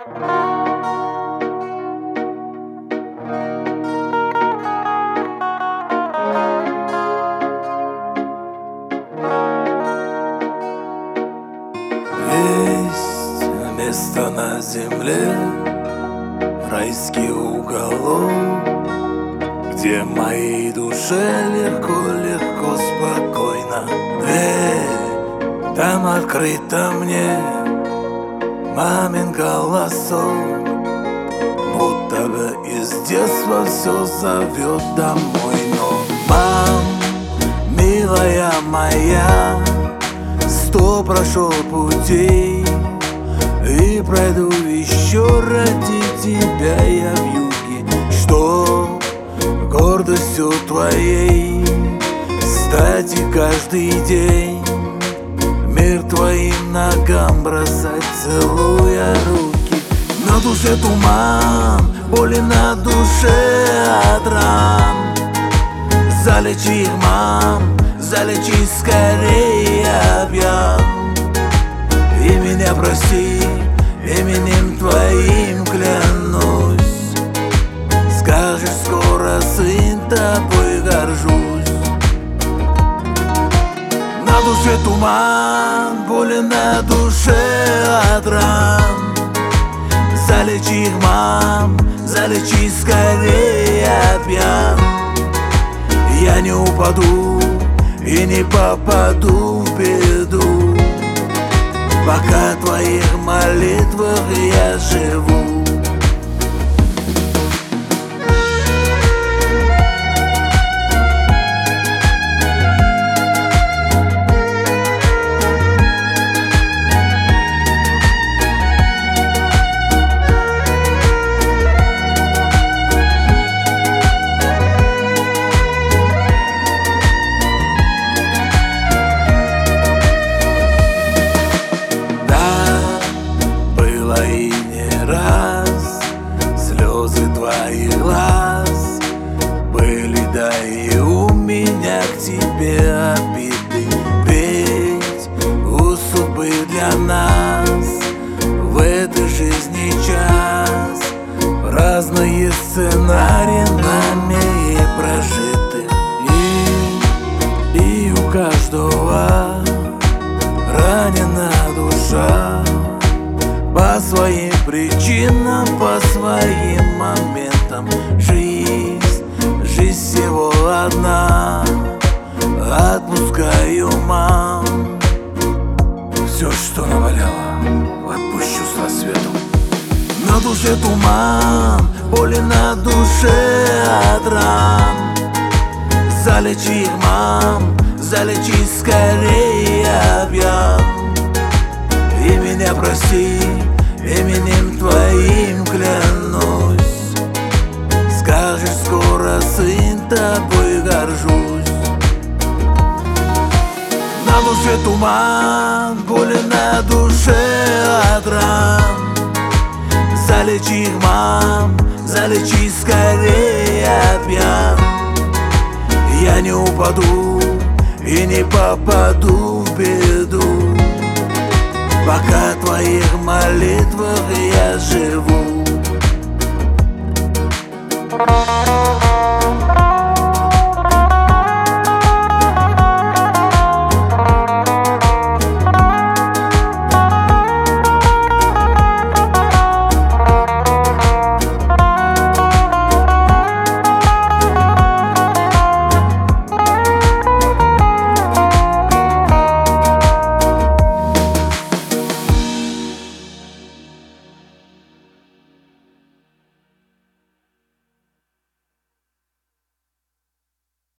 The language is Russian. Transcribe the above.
Есть место на земле, райский уголок, где моей душе легко, спокойно. Дверь там открыта мне, мамин голосок, будто бы из детства все зовет домой. Но, мам, милая моя, 100 прошел путей и пройду еще ради тебя я в юге, что гордостью твоей стать и каждый день мир твоим ногам бросать, целуя руки. На душе туман, боли на душе от ран. Залечи их, мам, залечи скорее, я пьян. И меня прости, именем твоим клянусь. Скажешь скоро, сын, тобой горжусь. На душе туман, боли на душе от ран. Залечи их, мам, залечи скорее, я пьян. Я не упаду и не попаду в беду, пока в твоих молитвах я живу. И не раз слезы твоих глаз были, да и у меня к тебе обиды. Ведь у судьбы для нас в этой жизни час разные сценарии нами прожиты. И у каждого ранена душа по своим причинам, по своим моментам. Жизнь всего одна, отпускаю, мам. Все, что наваляло, отпущу с рассветом. На душе туман, боли на душе от ран. Залечи их, мам, залечи скорее, я пьян. И меня прости, именем твоим клянусь. Скажешь скоро, сын, тобой горжусь. На душе туман, боли на душе от ран. Залечи их, мам, залечи скорее, я пьян. Я не упаду и не попаду в беду, пока в твоих молитвах я живу.